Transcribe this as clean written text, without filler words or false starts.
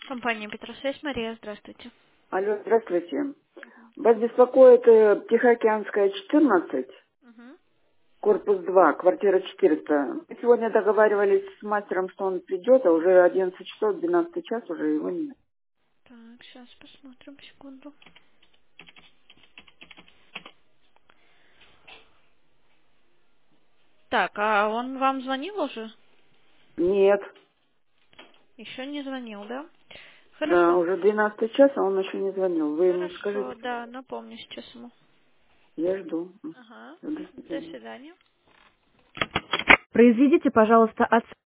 Компания Петросвязь, Мария, здравствуйте. Алло, здравствуйте. Вас беспокоит Тихоокеанская, 14, Мгм. корпус 2, квартира 400. Мы сегодня договаривались с мастером, что он придет, а уже 11 часов, 12 час, уже его нет. Так, сейчас посмотрим, секунду. Так, а он вам звонил уже? Нет, Еще не звонил, да? да, Хорошо. уже 12 час, а он еще не звонил. Вы ему Хорошо, скажите, да, пожалуйста. напомню сейчас ему. Я жду. Ага. До До свидания. свидания. Произведите, пожалуйста,